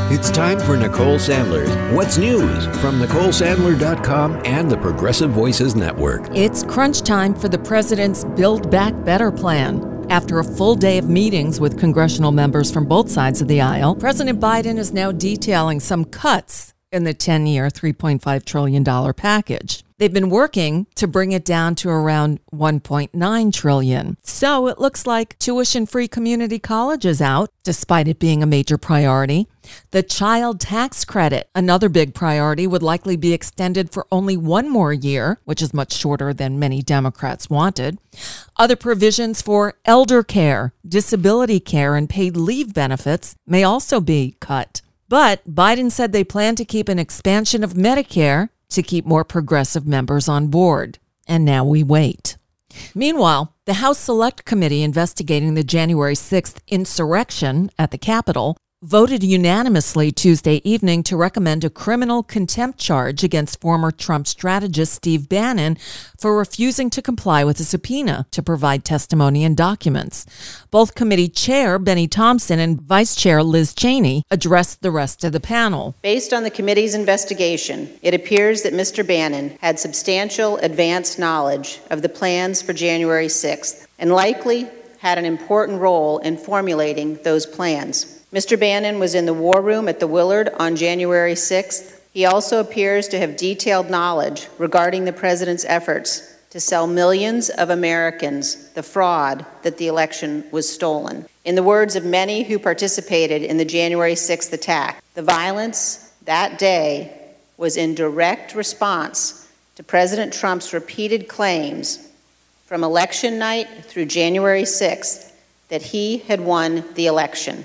It's time for Nicole Sandler's What's News from NicoleSandler.com and the Progressive Voices Network. It's crunch time for the president's Build Back Better plan. After a full day of meetings with congressional members from both sides of the aisle, President Biden is now detailing some cuts in the 10-year, $3.5 trillion package. They've been working to bring it down to around $1.9 trillion. So it looks like tuition-free community college is out, despite it being a major priority. The child tax credit, another big priority, would likely be extended for only one more year, which is much shorter than many Democrats wanted. Other provisions for elder care, disability care, and paid leave benefits may also be cut. But Biden said they plan to keep an expansion of Medicare to keep more progressive members on board. And now we wait. Meanwhile, the House Select Committee investigating the January 6th insurrection at the Capitol voted unanimously Tuesday evening to recommend a criminal contempt charge against former Trump strategist Steve Bannon for refusing to comply with a subpoena to provide testimony and documents. Both committee chair Benny Thompson and vice chair Liz Cheney addressed the rest of the panel. Based on the committee's investigation, it appears that Mr. Bannon had substantial advance knowledge of the plans for January 6th and likely had an important role in formulating those plans. Mr. Bannon was in the war room at the Willard on January 6th. He also appears to have detailed knowledge regarding the president's efforts to sell millions of Americans the fraud that the election was stolen. In the words of many who participated in the January 6th attack, the violence that day was in direct response to President Trump's repeated claims from election night through January 6th that he had won the election.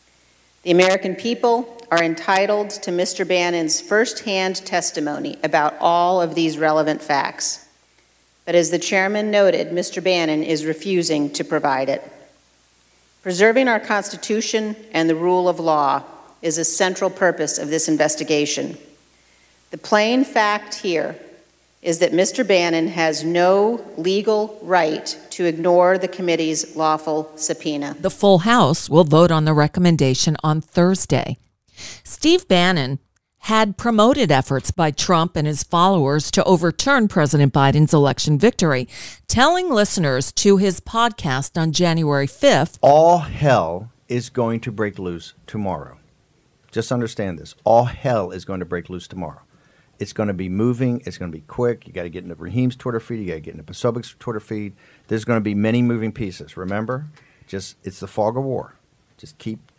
The American people are entitled to Mr. Bannon's firsthand testimony about all of these relevant facts. But as the chairman noted, Mr. Bannon is refusing to provide it. Preserving our Constitution and the rule of law is a central purpose of this investigation. The plain fact here is that Mr. Bannon has no legal right to ignore the committee's lawful subpoena. The full House will vote on the recommendation on Thursday. Steve Bannon had promoted efforts by Trump and his followers to overturn President Biden's election victory, telling listeners to his podcast on January 5th, all hell is going to break loose tomorrow. Just understand this. All hell is going to break loose tomorrow. It's going to be moving. It's going to be quick. You got to get into Raheem's Twitter feed. You got to get into Posobiec's Twitter feed. There's going to be many moving pieces. Remember, it's the fog of war. Just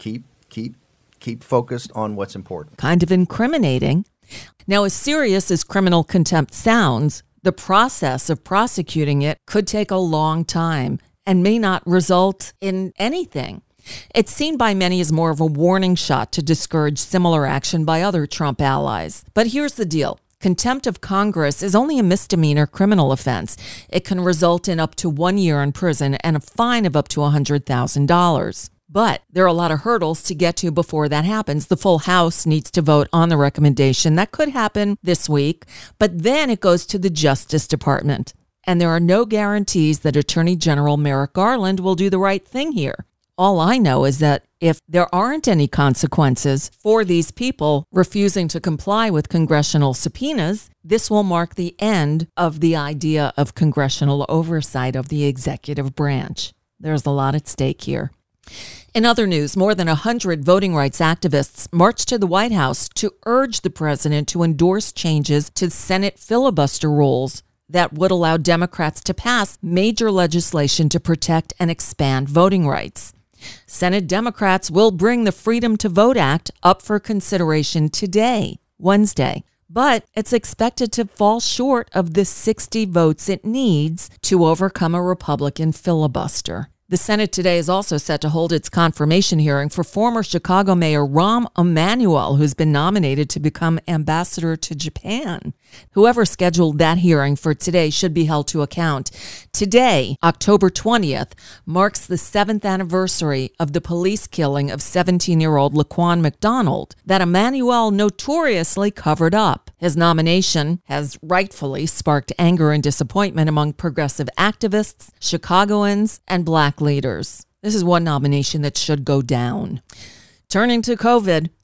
keep focused on what's important. Kind of incriminating. Now, as serious as criminal contempt sounds, the process of prosecuting it could take a long time and may not result in anything. It's seen by many as more of a warning shot to discourage similar action by other Trump allies. But here's the deal. Contempt of Congress is only a misdemeanor criminal offense. It can result in up to 1 year in prison and a fine of up to $100,000. But there are a lot of hurdles to get to before that happens. The full House needs to vote on the recommendation. That could happen this week, but then it goes to the Justice Department. And there are no guarantees that Attorney General Merrick Garland will do the right thing here. All I know is that if there aren't any consequences for these people refusing to comply with congressional subpoenas, this will mark the end of the idea of congressional oversight of the executive branch. There's a lot at stake here. In other news, more than 100 voting rights activists marched to the White House to urge the president to endorse changes to Senate filibuster rules that would allow Democrats to pass major legislation to protect and expand voting rights. Senate Democrats will bring the Freedom to Vote Act up for consideration today, Wednesday, but it's expected to fall short of the 60 votes it needs to overcome a Republican filibuster. The Senate today is also set to hold its confirmation hearing for former Chicago Mayor Rahm Emanuel, who's been nominated to become ambassador to Japan. Whoever scheduled that hearing for today should be held to account. Today, October 20th, marks the 7th anniversary of the police killing of 17-year-old Laquan McDonald that Emanuel notoriously covered up. His nomination has rightfully sparked anger and disappointment among progressive activists, Chicagoans, and Black leaders. This is one nomination that should go down. Turning to COVID,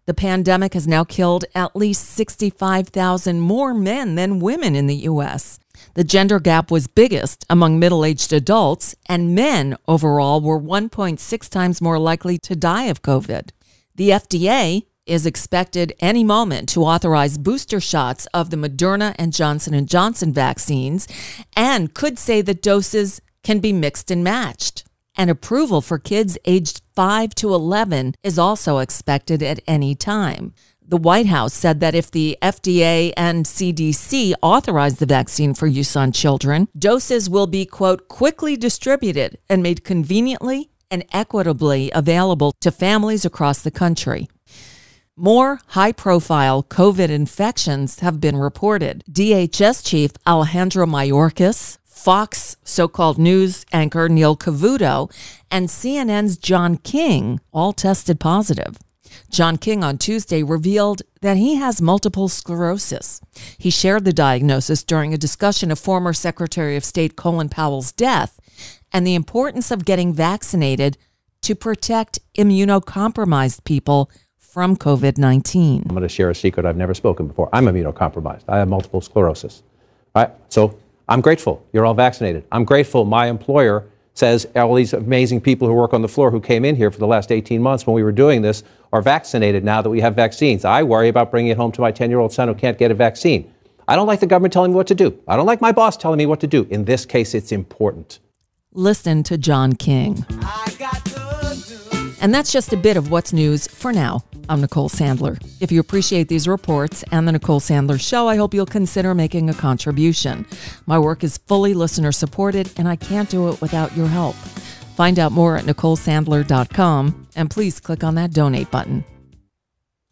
The pandemic has now killed at least 65,000 more men than women in the U.S. The gender gap was biggest among middle-aged adults, and men overall were 1.6 times more likely to die of COVID. The FDA is expected any moment to authorize booster shots of the Moderna and Johnson & Johnson vaccines and could say that doses can be mixed and matched. And approval for kids aged 5 to 11 is also expected at any time. The White House said that if the FDA and CDC authorize the vaccine for use on children, doses will be, quote, quickly distributed and made conveniently and equitably available to families across the country. More high-profile COVID infections have been reported. DHS Chief Alejandro Mayorkas, Fox so-called news anchor Neil Cavuto, and CNN's John King all tested positive. John King on Tuesday revealed that he has multiple sclerosis. He shared the diagnosis during a discussion of former Secretary of State Colin Powell's death and the importance of getting vaccinated to protect immunocompromised people from COVID-19. I'm going to share a secret I've never spoken before. I'm immunocompromised. I have multiple sclerosis. All right? So I'm grateful you're all vaccinated. I'm grateful my employer says all these amazing people who work on the floor who came in here for the last 18 months when we were doing this are vaccinated now that we have vaccines. I worry about bringing it home to my 10-year-old son who can't get a vaccine. I don't like the government telling me what to do. I don't like my boss telling me what to do. In this case, it's important. Listen to John King. And that's just a bit of what's news for now. I'm Nicole Sandler. If you appreciate these reports and the Nicole Sandler Show, I hope you'll consider making a contribution. My work is fully listener supported, and I can't do it without your help. Find out more at NicoleSandler.com, and please click on that donate button.